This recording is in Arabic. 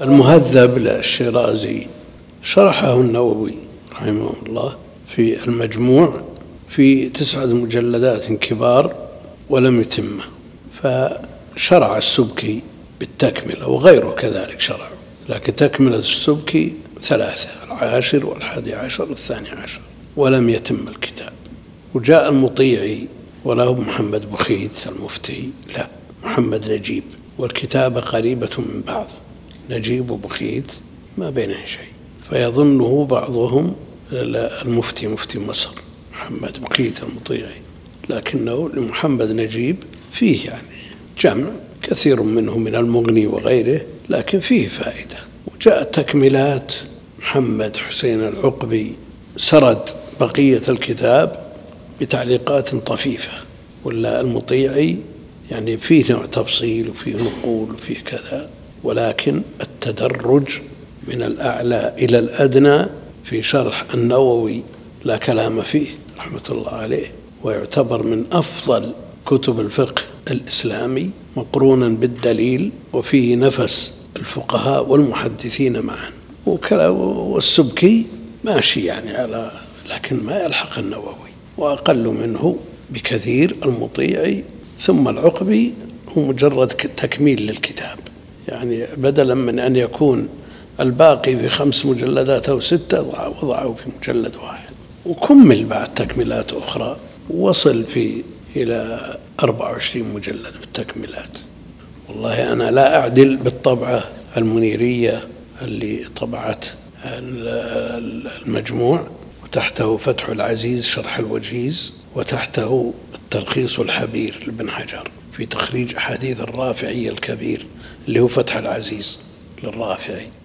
المهذب للشيرازي شرحه النووي رحمه الله في المجموع في 9 مجلدات كبار ولم يتمه، فشرع السبكي بالتكملة وغيره كذلك شرع، لكن تكملة السبكي 3: 10 و11 و12 ولم يتم الكتاب. وجاء المطيعي وله محمد بخيت المفتي، لا محمد نجيب، والكتابة قريبة من بعض، نجيب وبخيت ما بينه شيء، فيظنه بعضهم المفتي مفتي مصر محمد بخيت المطيعي، لكنه لمحمد نجيب فيه يعني جمع كثير منه من المغني وغيره، لكن فيه فائدة. وجاءت تكملات محمد حسين العقبي سرد بقية الكتاب بتعليقات طفيفة، ولا المطيعي يعني فيه نوع تفصيل وفيه نقول وفيه كذا، ولكن التدرج من الأعلى إلى الأدنى في شرح النووي لا كلام فيه رحمة الله عليه، ويعتبر من أفضل كتب الفقه الإسلامي مقرونا بالدليل، وفيه نفس الفقهاء والمحدثين معا. والسبكي ماشي يعني على، لكن ما يلحق النووي، وأقل منه بكثير المطيعي، ثم العقبي هو مجرد تكميل للكتاب، يعني بدلا من أن يكون الباقي في 5 مجلدات أو 6 وضعه في مجلد واحد، وكمل بعد تكملات أخرى، وصل إلى 24 مجلد بالتكملات. والله أنا لا أعدل بالطبعة المنيرية اللي طبعت المجموع، وتحته فتح العزيز شرح الوجيز، وتحته التلخيص الحبير لابن حجر في تخريج أحاديث الرافعي الكبير اللي هو فتح العزيز للرافعي.